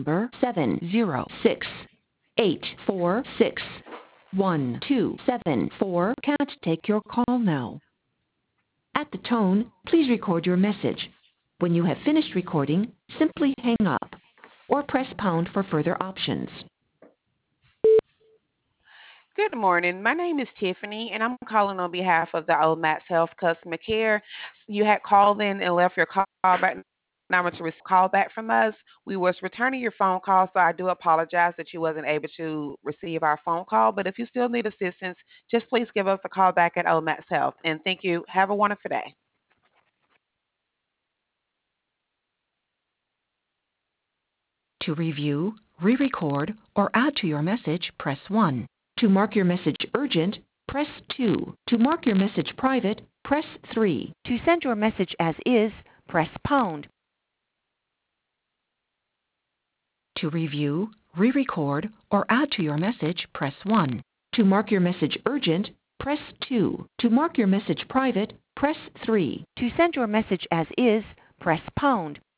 number 706-846-1274 can't take your call now. At the tone, please record your message. When you have finished recording, simply hang up or press pound for further options. Good morning. My name is Tiffany, and I'm calling on behalf of the Old Max Health Customer Care. You had called in and left your call back number to receive call back from us. We was returning your phone call, so I do apologize that you wasn't able to receive our phone call. But if you still need assistance, just please give us a call back at Old Max Health. And thank you. Have a wonderful day. To review, re-record, or add to your message, press 1. To mark your message urgent, press 2. To mark your message private, press 3. To send your message as is, press pound. To review, re-record, or add to your message, press 1. To mark your message urgent, press 2. To mark your message private, press 3. To send your message as is, press pound.